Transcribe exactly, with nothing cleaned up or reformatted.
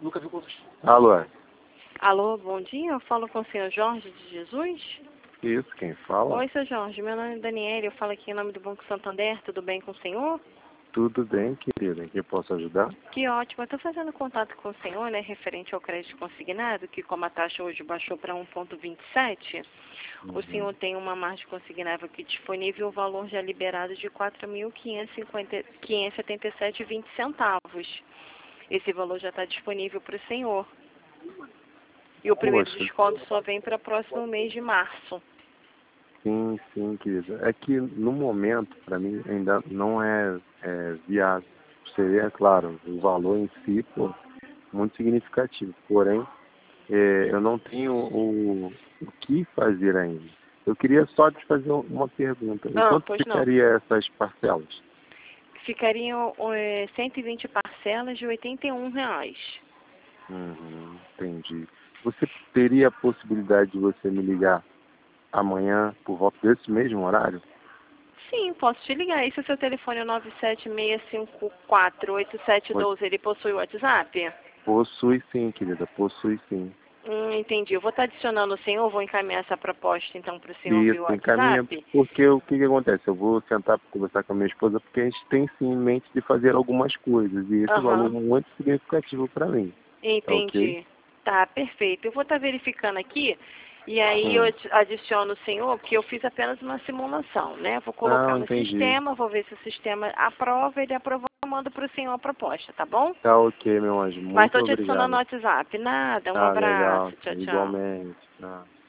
nunca viu quantos. Alô? Alô, bom dia. Eu falo com o senhor Jorge de Jesus? Isso, quem fala? Oi, seu Jorge. Meu nome é Daniela. Eu falo aqui em nome do Banco Santander. Tudo bem com o senhor? Tudo bem, querida. Em que eu posso ajudar? Que ótimo. Eu estou fazendo contato com o senhor, né, referente ao crédito consignado, que como a taxa hoje baixou para um vírgula vinte e sete, Uhum. o senhor tem uma margem consignável aqui disponível, o valor já liberado de quatro mil quinhentos e setenta e sete vírgula vinte centavos. Esse valor já está disponível para o senhor. E o primeiro Poxa. desconto só vem para o próximo mês de março. Sim, sim, querida. É que no momento, para mim, ainda não é, é viável. Seria, claro, o valor em si, pô, muito significativo. Porém, é, eu não tenho o, o que fazer ainda. Eu queria só te fazer uma pergunta. Em Ah, quanto pois não. ficaria essas parcelas? Ficariam é, cento e vinte parcelas de oitenta e um reais. Uhum, entendi. Você teria a possibilidade de você me ligar amanhã por volta desse mesmo horário? Sim, posso te ligar. Esse é o seu telefone, o nove sete seis cinco quatro oito sete um dois. Ele possui o WhatsApp? Possui sim, querida, possui sim. Hum, entendi. Eu vou estar adicionando o senhor, vou encaminhar essa proposta então para o senhor via Isso, encaminha, WhatsApp. porque o que que acontece? Eu vou sentar para conversar com a minha esposa, porque a gente tem sim em mente de fazer algumas coisas, e esse valor é Aham, muito significativo para mim, tá ok? entendi. Tá, perfeito. Eu vou estar verificando aqui e aí eu Hum. adi- adiciono o senhor, porque eu fiz apenas uma simulação, né? Vou colocar Não, no entendi. sistema, vou ver se o sistema aprova, ele aprovou, eu mando para o senhor a proposta, tá bom? Tá ok, meu anjo, Mas muito estou te adicionando no obrigado. WhatsApp. Nada, um Tá legal, abraço. Tchau, tchau. igualmente. Tá.